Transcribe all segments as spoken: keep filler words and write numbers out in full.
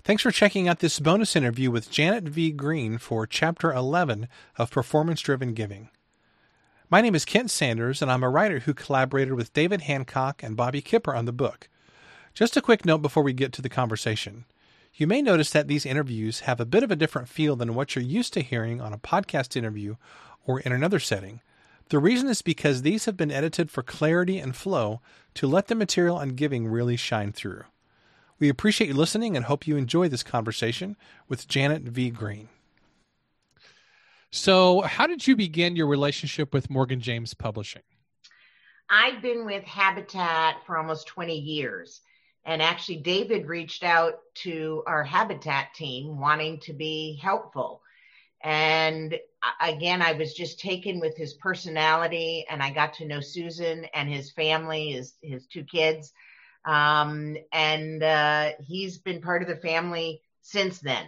Thanks for checking out this bonus interview with Janet V. Green for Chapter eleven of Performance-Driven Giving. My name is Kent Sanders, and I'm a writer who collaborated with David Hancock and Bobby Kipper on the book. Just a quick note before we get to the conversation. You may notice that these interviews have a bit of a different feel than what you're used to hearing on a podcast interview or in another setting. The reason is because these have been edited for clarity and flow to let the material on giving really shine through. We appreciate you listening and hope you enjoy this conversation with Janet V. Green. So how did you begin your relationship with Morgan James Publishing? I've been with Habitat for almost twenty years. And actually, David reached out to our Habitat team wanting to be helpful. And again, I was just taken with his personality, and I got to know Susan and his family, his, his two kids. Um, and uh, he's been part of the family since then.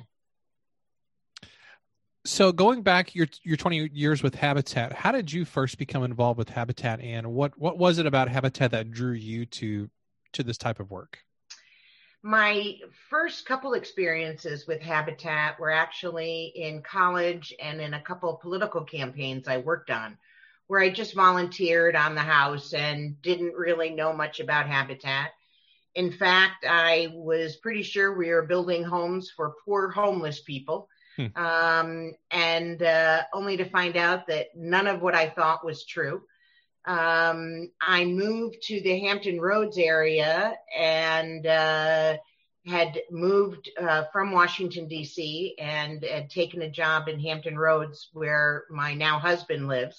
So going back your your twenty years with Habitat, how did you first become involved with Habitat, and what, what was it about Habitat that drew you to to this type of work? My first couple experiences with Habitat were actually in college and in a couple of political campaigns I worked on, where I just volunteered on the house and didn't really know much about Habitat. In fact, I was pretty sure we were building homes for poor homeless people, hmm. um, and uh, only to find out that none of what I thought was true. Um, I moved to the Hampton Roads area and uh, had moved uh, from Washington, D C, and had taken a job in Hampton Roads where my now husband lives.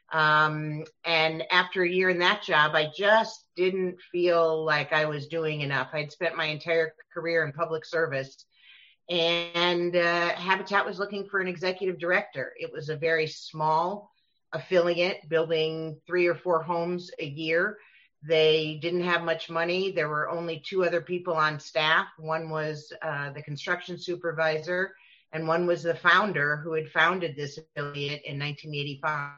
Um, and after a year in that job, I just didn't feel like I was doing enough. I'd spent my entire career in public service, and uh, Habitat was looking for an executive director. It was a very small affiliate, building three or four homes a year. They didn't have much money. There were only two other people on staff. One was uh, the construction supervisor, and one was the founder who had founded this affiliate in nineteen eighty-five.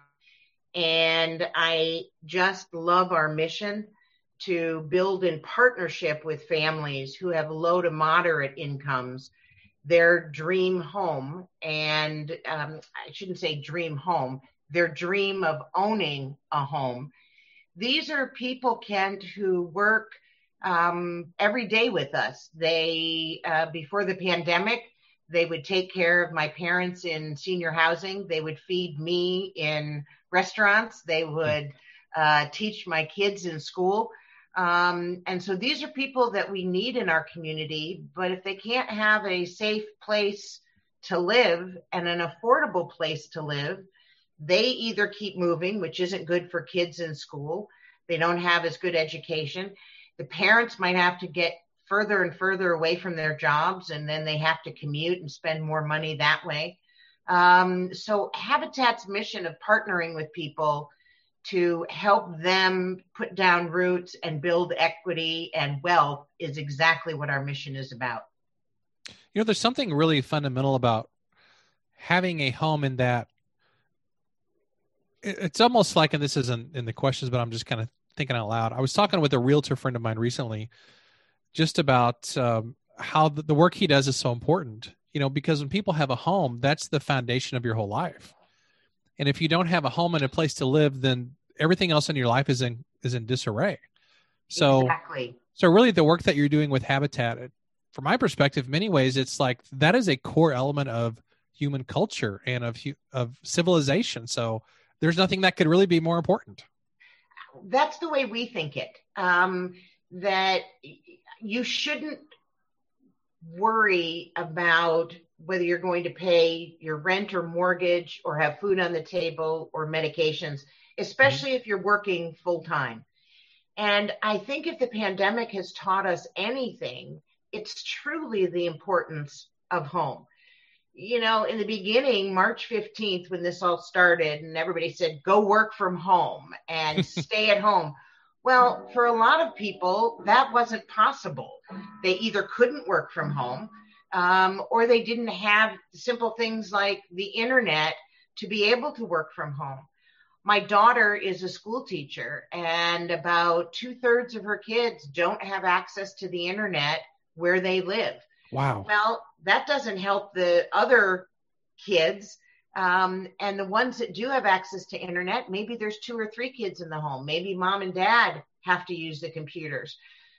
And I just love our mission to build in partnership with families who have low to moderate incomes their dream home. And um, I shouldn't say dream home, their dream of owning a home. These are people, Kent, who work um, every day with us. They, uh, before the pandemic, they would take care of my parents in senior housing. They would feed me in restaurants. They would uh, teach my kids in school. Um, and so these are people that we need in our community. But if they can't have a safe place to live and an affordable place to live, they either keep moving, which isn't good for kids in school. They don't have as good education. The parents might have to get further and further away from their jobs, and then they have to commute and spend more money that way. Um, so Habitat's mission of partnering with people to help them put down roots and build equity and wealth is exactly what our mission is about. You know, there's something really fundamental about having a home in that it's almost like, and this isn't in the questions, but I'm just kind of thinking out loud. I was talking with a realtor friend of mine recently just about um, how the, the work he does is so important, you know, because when people have a home, that's the foundation of your whole life. And if you don't have a home and a place to live, then everything else in your life is in, is in disarray. So, exactly. So really the work that you're doing with Habitat, it, from my perspective, in many ways, it's like that is a core element of human culture and of, of civilization. So there's nothing that could really be more important. That's the way we think it, um, that you shouldn't worry about whether you're going to pay your rent or mortgage or have food on the table or medications, especially mm-hmm. if you're working full time. And I think if the pandemic has taught us anything, it's truly the importance of home. You know, in the beginning, March fifteenth, when this all started and everybody said, go work from home and stay at home. Well, for a lot of people, that wasn't possible. They either couldn't work from home um, or they didn't have simple things like the internet to be able to work from home. My daughter is a school teacher, and about two thirds of her kids don't have access to the internet where they live. Wow. Well, that doesn't help the other kids. Um, and the ones that do have access to internet, maybe there's two or three kids in the home. Maybe mom and dad have to use the computers.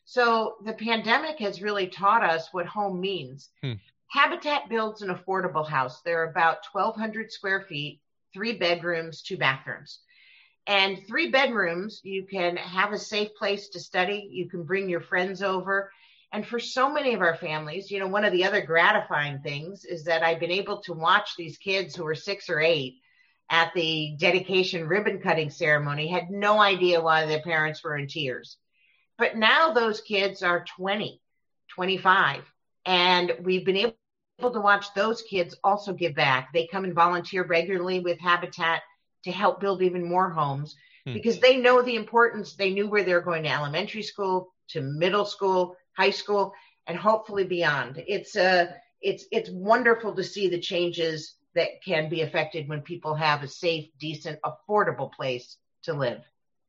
So the pandemic has really taught us what home means. Hmm. Habitat builds an affordable house. They're about twelve hundred square feet, three bedrooms, two bathrooms. And three bedrooms, you can have a safe place to study. You can bring your friends over. And for so many of our families, you know, one of the other gratifying things is that I've been able to watch these kids who were six or eight at the dedication ribbon cutting ceremony, had no idea why their parents were in tears. But now those kids are twenty, twenty-five, and we've been able to watch those kids also give back. They come and volunteer regularly with Habitat to help build even more homes hmm. because they know the importance. They knew where they're going to elementary school, to middle school, high school, and hopefully beyond. It's uh, it's it's wonderful to see the changes that can be affected when people have a safe, decent, affordable place to live.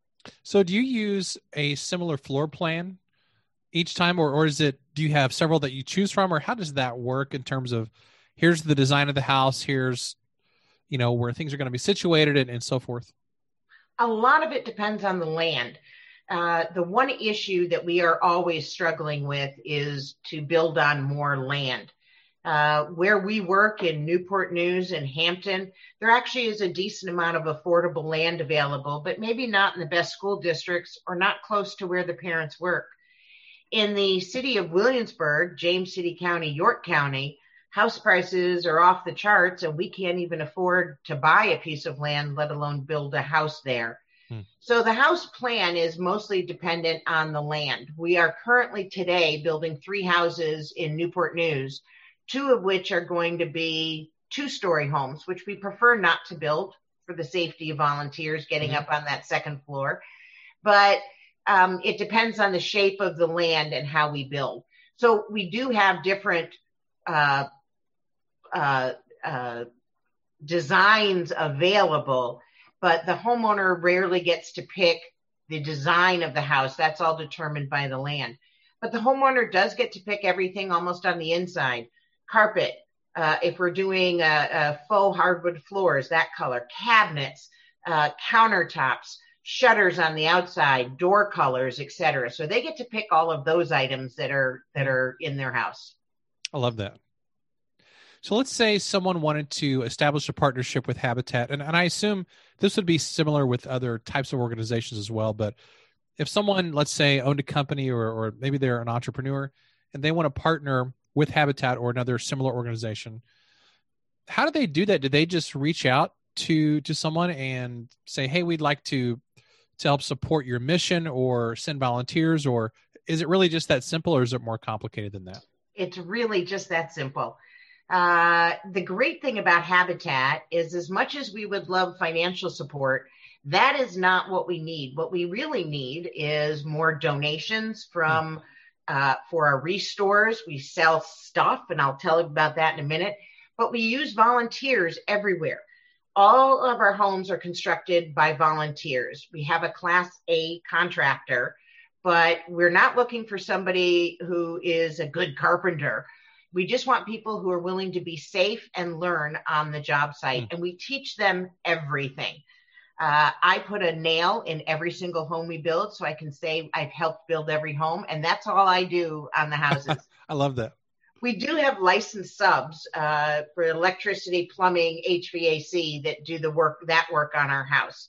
So do you use a similar floor plan each time, or, or is it, do you have several that you choose from, or how does that work in terms of here's the design of the house, here's, you know, where things are going to be situated and, and so forth? A lot of it depends on the land. Uh, the one issue that we are always struggling with is to build on more land. Uh, where we work in Newport News and Hampton, there actually is a decent amount of affordable land available, but maybe not in the best school districts or not close to where the parents work. In the city of Williamsburg, James City County, York County, house prices are off the charts and we can't even afford to buy a piece of land, let alone build a house there. Hmm. So the house plan is mostly dependent on the land. We are currently today building three houses in Newport News, two of which are going to be two-story homes, which we prefer not to build for the safety of volunteers getting mm-hmm. up on that second floor. But um, it depends on the shape of the land and how we build. So we do have different uh, uh, uh, designs available, but the homeowner rarely gets to pick the design of the house. That's all determined by the land. But the homeowner does get to pick everything almost on the inside. Carpet, uh, if we're doing uh, uh, faux hardwood floors, that color, cabinets, uh, countertops, shutters on the outside, door colors, et cetera. So they get to pick all of those items that are that are in their house. I love that. So let's say someone wanted to establish a partnership with Habitat, and, and I assume this would be similar with other types of organizations as well, but if someone, let's say, owned a company or, or maybe they're an entrepreneur and they want to partner with Habitat or another similar organization, how do they do that? Do they just reach out to to someone and say, hey, we'd like to to help support your mission or send volunteers, or is it really just that simple, or is it more complicated than that? It's really just that simple. Uh, the great thing about Habitat is, as much as we would love financial support, that is not what we need. What we really need is more donations from mm. Uh, for our restores. We sell stuff, and I'll tell you about that in a minute, but we use volunteers everywhere. All of our homes are constructed by volunteers. We have a Class A contractor, but we're not looking for somebody who is a good carpenter. We just want people who are willing to be safe and learn on the job site, mm. and we teach them everything. Uh, I put a nail in every single home we build, so I can say I've helped build every home, and that's all I do on the houses. I love that. We do have licensed subs uh, for electricity, plumbing, H V A C that do the work, that work on our house.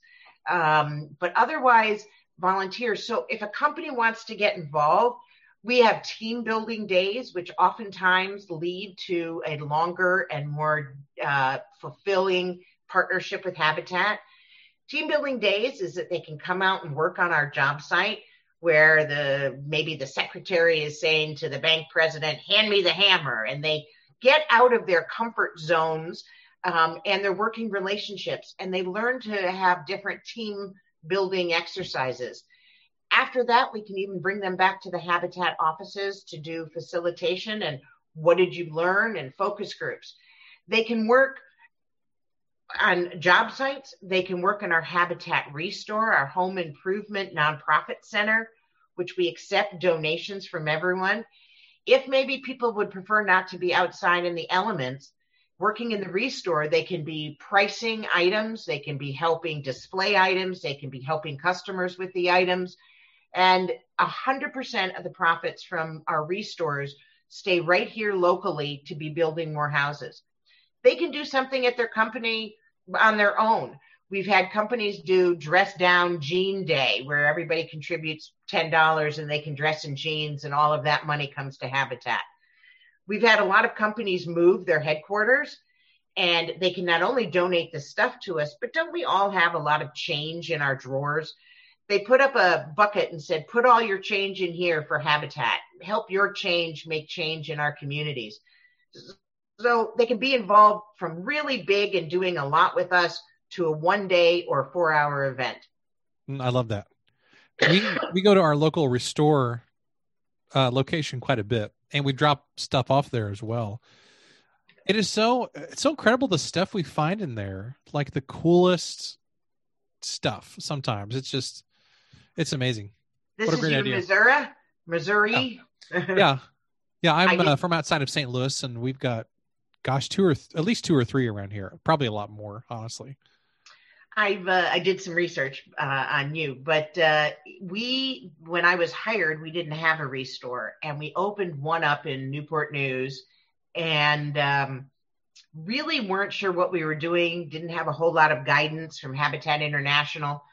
Um, but otherwise, volunteers. So if a company wants to get involved, we have team building days, which oftentimes lead to a longer and more uh, fulfilling partnership with Habitat. Team building days is that they can come out and work on our job site, where the maybe the secretary is saying to the bank president, hand me the hammer, and they get out of their comfort zones um, and they're working relationships, and they learn to have different team building exercises. After that, we can even bring them back to the Habitat offices to do facilitation and what did you learn, and focus groups. They can work on job sites. They can work in our Habitat Restore, our home improvement nonprofit center, which we accept donations from everyone. if maybe people would prefer not to be outside in the elements, working in the Restore, they can be pricing items, they can be helping display items, they can be helping customers with the items. And one hundred percent of the profits from our Restores stay right here locally to be building more houses. They can do something at their company on their own. We've had companies do dress down jean day where everybody contributes ten dollars and they can dress in jeans and all of that money comes to Habitat. We've had a lot of companies move their headquarters and they can not only donate the stuff to us, but don't we all have a lot of change in our drawers? They put up a bucket and said, put all your change in here for Habitat. Help your change make change in our communities. So they can be involved from really big and doing a lot with us to a one day or four hour event. I love that. We we go to our local Restore uh, location quite a bit, and we drop stuff off there as well. It is so it's so incredible the stuff we find in there, like the coolest stuff. Sometimes it's just it's amazing. This what a is great you, idea. Missouri, Missouri. Yeah, yeah. yeah I'm I uh, from outside of Saint Louis, and we've got, gosh, two or th- at least two or three around here. Probably a lot more, honestly. I've uh, I did some research uh, on you, but uh, we when I was hired, we didn't have a Restore, and we opened one up in Newport News, and um, really weren't sure what we were doing. Didn't have a whole lot of guidance from Habitat International.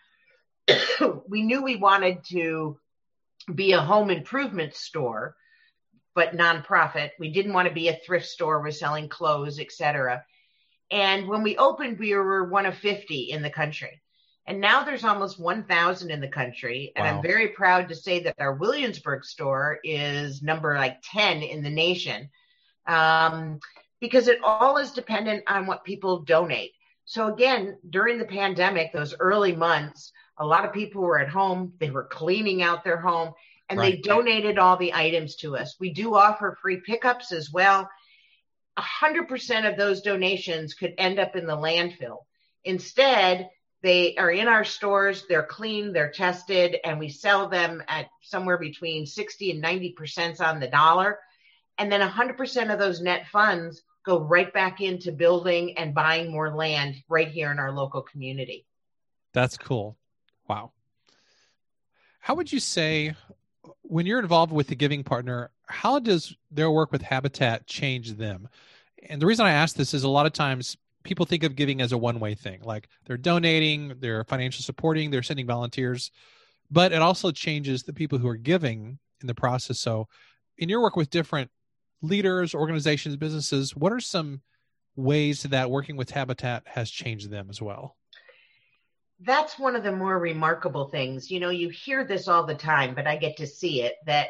We knew we wanted to be a home improvement store, but nonprofit. We didn't want to be a thrift store. We're selling clothes, et cetera. And when we opened, we were one of fifty in the country. And now there's almost one thousand in the country. And Wow. I'm very proud to say that our Williamsburg store is number like ten in the nation, um, because it all is dependent on what people donate. So again, during the pandemic, those early months, a lot of people were at home. They were cleaning out their home, and Right. they donated all the items to us. We do offer free pickups as well. one hundred percent of those donations could end up in the landfill. Instead, they are in our stores, they're clean, they're tested, and we sell them at somewhere between sixty and ninety percent on the dollar. And then one hundred percent of those net funds go right back into building and buying more land right here in our local community. That's cool. Wow. How would you say, when you're involved with the giving partner, how does their work with Habitat change them? And the reason I ask this is a lot of times people think of giving as a one-way thing, like they're donating, they're financial supporting, they're sending volunteers, but it also changes the people who are giving in the process. So in your work with different leaders, organizations, businesses, what are some ways that working with Habitat has changed them as well? That's one of the more remarkable things. You know, you hear this all the time, but I get to see it, that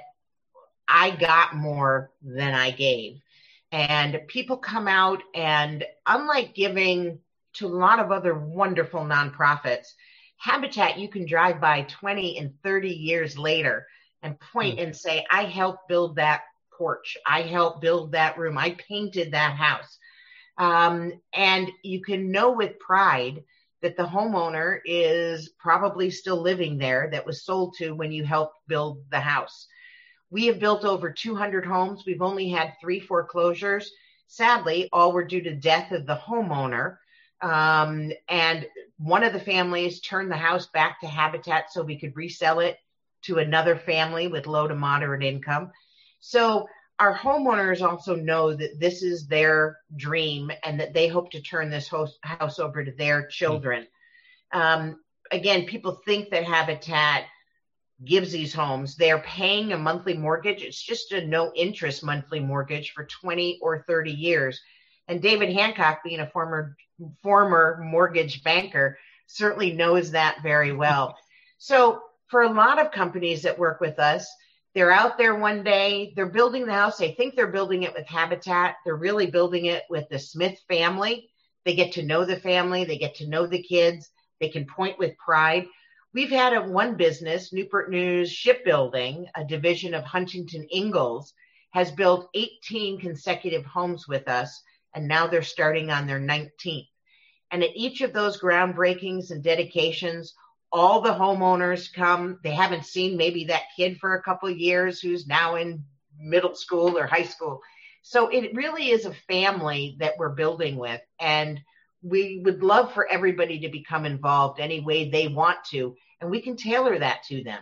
I got more than I gave. And people come out, and unlike giving to a lot of other wonderful nonprofits, Habitat, you can drive by twenty and thirty years later and point mm-hmm. and say, I helped build that porch. I helped build that room. I painted that house. Um, and you can know with pride that the homeowner is probably still living there that was sold to when you helped build the house. We have built over two hundred homes. We've only had three foreclosures. Sadly, all were due to death of the homeowner. Um, and one of the families turned the house back to Habitat so we could resell it to another family with low to moderate income. So our homeowners also know that this is their dream and that they hope to turn this house over to their children. Mm-hmm. Um, again, people think that Habitat gives these homes. They're paying a monthly mortgage. It's just a no interest monthly mortgage for twenty or thirty years. And David Hancock, being a former former mortgage banker, certainly knows that very well. So for a lot of companies that work with us, they're out there one day, they're building the house. They think they're building it with Habitat. They're really building it with the Smith family. They get to know the family. They get to know the kids. They can point with pride. We've had a one business, Newport News Shipbuilding, a division of Huntington Ingalls, has built eighteen consecutive homes with us, and now they're starting on their nineteenth. And at each of those groundbreakings and dedications, all the homeowners come. They haven't seen maybe that kid for a couple of years who's now in middle school or high school. So it really is a family that we're building with. And we would love for everybody to become involved any way they want to. And we can tailor that to them.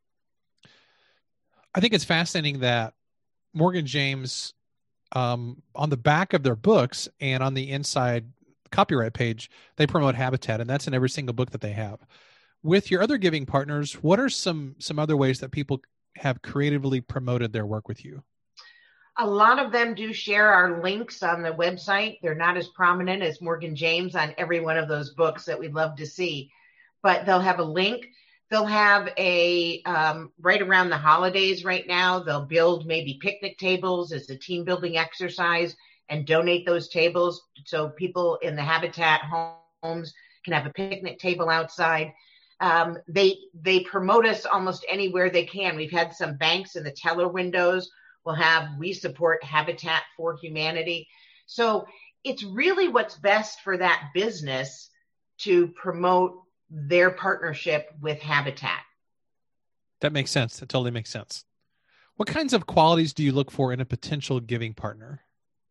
I think it's fascinating that Morgan James, um, on the back of their books and on the inside copyright page, they promote Habitat, and that's in every single book that they have. With your other giving partners, what are some some other ways that people have creatively promoted their work with you? A lot of them do share our links on the website. They're not as prominent as Morgan James on every one of those books that we'd love to see, but they'll have a link. They'll have a, um, right around the holidays right now, they'll build maybe picnic tables as a team building exercise and donate those tables so people in the Habitat homes can have a picnic table outside. Um, they they promote us almost anywhere they can. We've had some banks in the teller windows will have, we support Habitat for Humanity. So it's really what's best for that business to promote their partnership with Habitat. That makes sense. That totally makes sense. What kinds of qualities do you look for in a potential giving partner?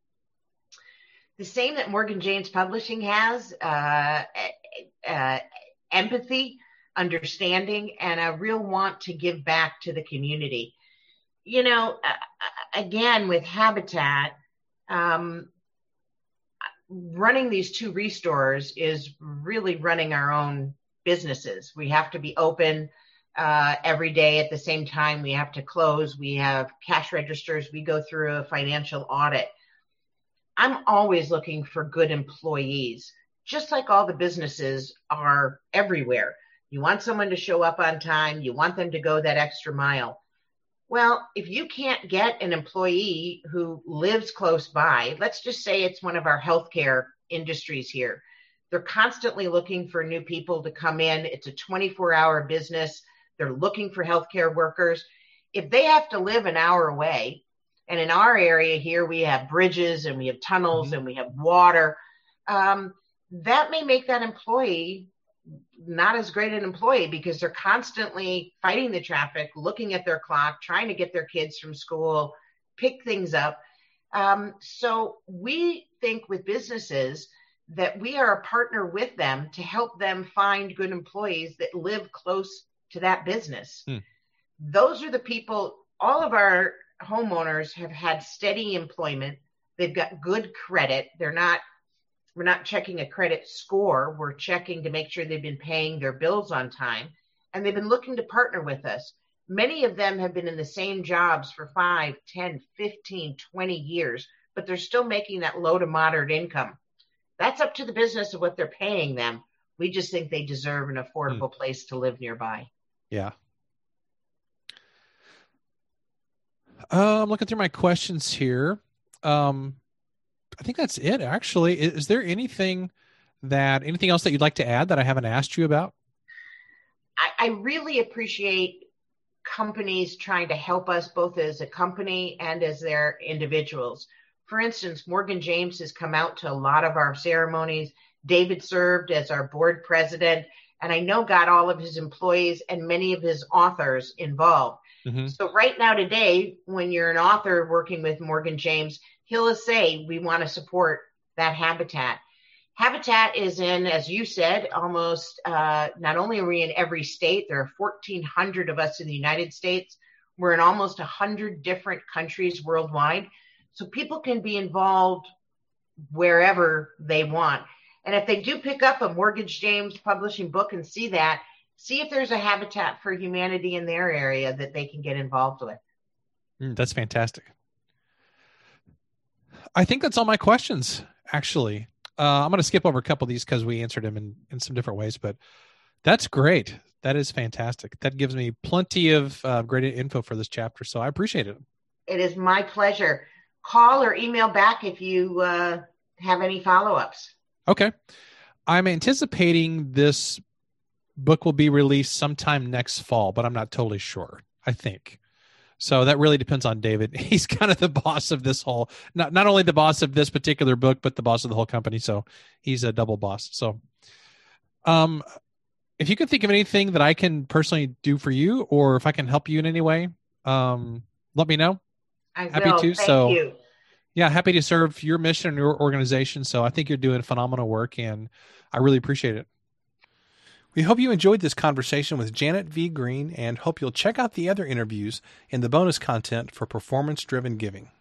The same that Morgan James Publishing has, uh, uh, empathy, understanding, and a real want to give back to the community. You know, uh, again, with Habitat, um, running these two restores is really running our own businesses. We have to be open uh, every day at the same time. We have to close. We have cash registers. We go through a financial audit. I'm always looking for good employees, just like all the businesses are everywhere. You want someone to show up on time. You want them to go that extra mile. Well, if you can't get an employee who lives close by, let's just say it's one of our healthcare industries here. They're constantly looking for new people to come in. It's a twenty-four hour business. They're looking for healthcare workers. If they have to live an hour away, and in our area here, we have bridges and we have tunnels mm-hmm. and we have water, um, that may make that employee not as great an employee because they're constantly fighting the traffic, looking at their clock, trying to get their kids from school, pick things up. Um, so we think with businesses that we are a partner with them to help them find good employees that live close to that business. Hmm. Those are the people, all of our homeowners have had steady employment. They've got good credit. They're not We're not checking a credit score. We're checking to make sure they've been paying their bills on time. And they've been looking to partner with us. Many of them have been in the same jobs for five, ten, fifteen, twenty years, but they're still making that low to moderate income. That's up to the business of what they're paying them. We just think they deserve an affordable hmm. place to live nearby. Yeah. Uh, I'm looking through my questions here. Um, I think that's it, actually. Is, is there anything that anything else that you'd like to add that I haven't asked you about? I, I really appreciate companies trying to help us both as a company and as their individuals. For instance, Morgan James has come out to a lot of our ceremonies. David served as our board president, and I know got all of his employees and many of his authors involved. Mm-hmm. So right now today, when you're an author working with Morgan James, he'll say, we want to support that Habitat. Habitat is in, as you said, almost, uh, not only are we in every state, there are fourteen hundred of us in the United States. We're in almost one hundred different countries worldwide. So people can be involved wherever they want. And if they do pick up a Morgan James Publishing book and see that, see if there's a Habitat for Humanity in their area that they can get involved with. Mm, that's fantastic. I think that's all my questions, actually. Uh, I'm going to skip over a couple of these because we answered them in, in some different ways, but that's great. That is fantastic. That gives me plenty of uh, great info for this chapter, so I appreciate it. It is my pleasure. Call or email back if you uh, have any follow-ups. Okay. I'm anticipating this book will be released sometime next fall, but I'm not totally sure, I think. So that really depends on David. He's kind of the boss of this whole, not, not only the boss of this particular book, but the boss of the whole company. So he's a double boss. So um, if you can think of anything that I can personally do for you, or if I can help you in any way, um, let me know. I Happy will. to. Thank So, you. yeah, happy to serve your mission and your organization. So I think you're doing phenomenal work, and I really appreciate it. We hope you enjoyed this conversation with Janet V. Green and hope you'll check out the other interviews in the bonus content for Performance Driven Giving.